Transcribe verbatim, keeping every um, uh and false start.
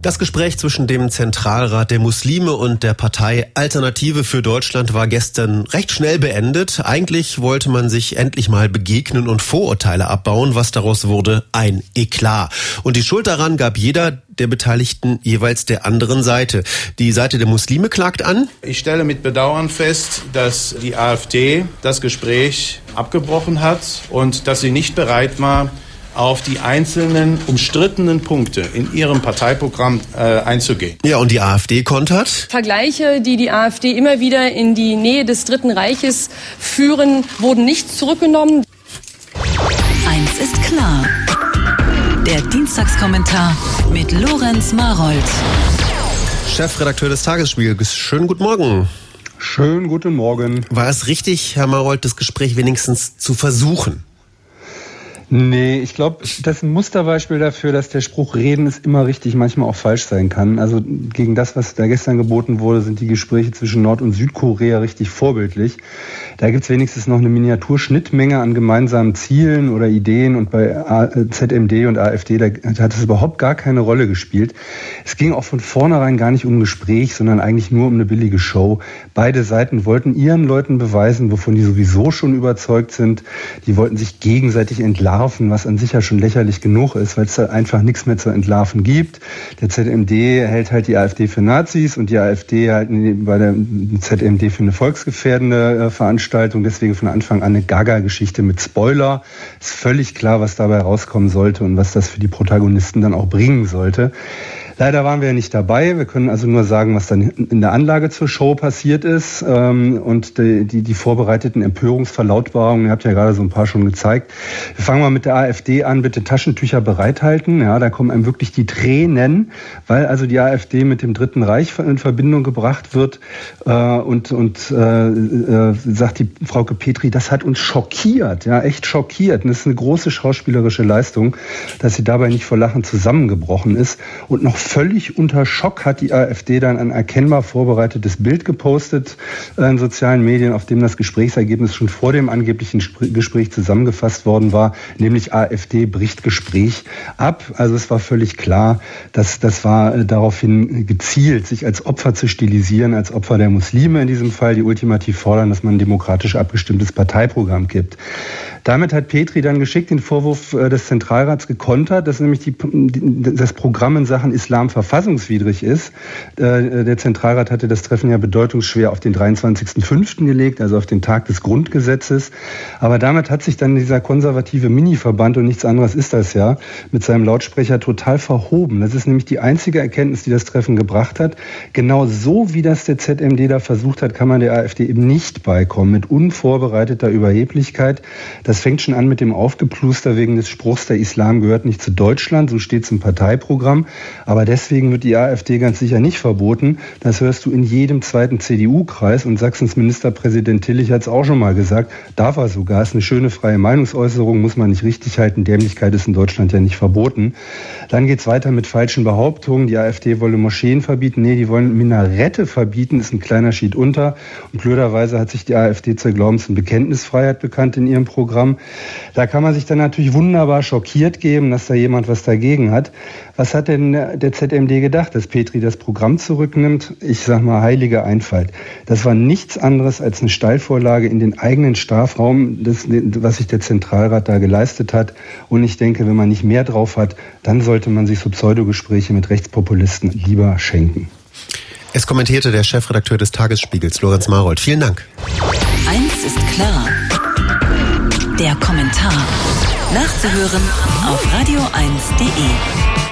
Das Gespräch zwischen dem Zentralrat der Muslime und der Partei Alternative für Deutschland war gestern recht schnell beendet. Eigentlich wollte man sich endlich mal begegnen und Vorurteile abbauen. Was daraus wurde? Ein Eklat. Und die Schuld daran gab jeder der Beteiligten jeweils der anderen Seite. Die Seite der Muslime klagt an. Ich stelle mit Bedauern fest, dass die AfD das Gespräch abgebrochen hat und dass sie nicht bereit war, auf die einzelnen umstrittenen Punkte in ihrem Parteiprogramm äh, einzugehen. Ja, und die AfD kontert? Vergleiche, die die AfD immer wieder in die Nähe des Dritten Reiches führen, wurden nicht zurückgenommen. Eins ist klar. Der Dienstagskommentar mit Lorenz Marold. Chefredakteur des Tagesspiegels. Schönen guten Morgen. Schönen guten Morgen. War es richtig, Herr Marold, das Gespräch wenigstens zu versuchen? Nee, ich glaube, das ist ein Musterbeispiel dafür, dass der Spruch Reden ist immer richtig, manchmal auch falsch sein kann. Also gegen das, was da gestern geboten wurde, sind die Gespräche zwischen Nord- und Südkorea richtig vorbildlich. Da gibt's wenigstens noch eine Miniaturschnittmenge an gemeinsamen Zielen oder Ideen und bei Z M D und AfD, da hat es überhaupt gar keine Rolle gespielt. Es ging auch von vornherein gar nicht um ein Gespräch, sondern eigentlich nur um eine billige Show. Beide Seiten wollten ihren Leuten beweisen, wovon die sowieso schon überzeugt sind. Die wollten sich gegenseitig entlarven, was an sich ja schon lächerlich genug ist, weil es da einfach nichts mehr zu entlarven gibt. Der Z M D hält halt die AfD für Nazis und die AfD halt bei der Z M D für eine volksgefährdende Veranstaltung. Deswegen von Anfang an eine Gaga-Geschichte mit Spoiler. Ist völlig klar, was dabei rauskommen sollte und was das für die Protagonisten dann auch bringen sollte. Leider waren wir ja nicht dabei. Wir können also nur sagen, was dann in der Anlage zur Show passiert ist. Und die, die, die vorbereiteten Empörungsverlautbarungen, ihr habt ja gerade so ein paar schon gezeigt. Wir fangen mal mit der AfD an. Bitte Taschentücher bereithalten. Ja, da kommen einem wirklich die Tränen, weil also die AfD mit dem Dritten Reich in Verbindung gebracht wird. Und, und äh, sagt die Frauke Petri, das hat uns schockiert. Ja, echt schockiert. Und das ist eine große schauspielerische Leistung, dass sie dabei nicht vor Lachen zusammengebrochen ist. Und noch völlig unter Schock hat die AfD dann ein erkennbar vorbereitetes Bild gepostet in sozialen Medien, auf dem das Gesprächsergebnis schon vor dem angeblichen Gespräch zusammengefasst worden war, nämlich AfD bricht Gespräch ab. Also es war völlig klar, dass das war daraufhin gezielt, sich als Opfer zu stilisieren, als Opfer der Muslime in diesem Fall, die ultimativ fordern, dass man ein demokratisch abgestimmtes Parteiprogramm gibt. Damit hat Petri dann geschickt den Vorwurf des Zentralrats gekontert, dass nämlich die, das Programm in Sachen Islam verfassungswidrig ist. Der Zentralrat hatte das Treffen ja bedeutungsschwer auf den dreiundzwanzigsten fünften gelegt, also auf den Tag des Grundgesetzes. Aber damit hat sich dann dieser konservative Mini-Verband, und nichts anderes ist das ja, mit seinem Lautsprecher total verhoben. Das ist nämlich die einzige Erkenntnis, die das Treffen gebracht hat. Genau so, wie das der Z M D da versucht hat, kann man der AfD eben nicht beikommen, mit unvorbereiteter Überheblichkeit. Das fängt schon an mit dem Aufgepluster wegen des Spruchs, der Islam gehört nicht zu Deutschland, so steht es im Parteiprogramm. Aber deswegen wird die AfD ganz sicher nicht verboten. Das hörst du in jedem zweiten C D U-Kreis. Und Sachsens Ministerpräsident Tillich hat es auch schon mal gesagt. Darf er sogar. Ist eine schöne freie Meinungsäußerung, muss man nicht richtig halten. Dämlichkeit ist in Deutschland ja nicht verboten. Dann geht es weiter mit falschen Behauptungen. Die AfD wolle Moscheen verbieten. Nee, die wollen Minarette verbieten. Ist ein kleiner Schied unter. Und blöderweise hat sich die AfD zur Glaubens- und Bekenntnisfreiheit bekannt in ihrem Programm. Da kann man sich dann natürlich wunderbar schockiert geben, dass da jemand was dagegen hat. Was hat denn der Z M D gedacht, dass Petri das Programm zurücknimmt? Ich sag mal, heilige Einfalt. Das war nichts anderes als eine Steilvorlage in den eigenen Strafraum, das, was sich der Zentralrat da geleistet hat. Und ich denke, wenn man nicht mehr drauf hat, dann sollte man sich so Pseudogespräche mit Rechtspopulisten lieber schenken. Es kommentierte der Chefredakteur des Tagesspiegels, Lorenz Marold. Vielen Dank. Eins ist klar. Der Kommentar. Nachzuhören auf radio eins punkt de.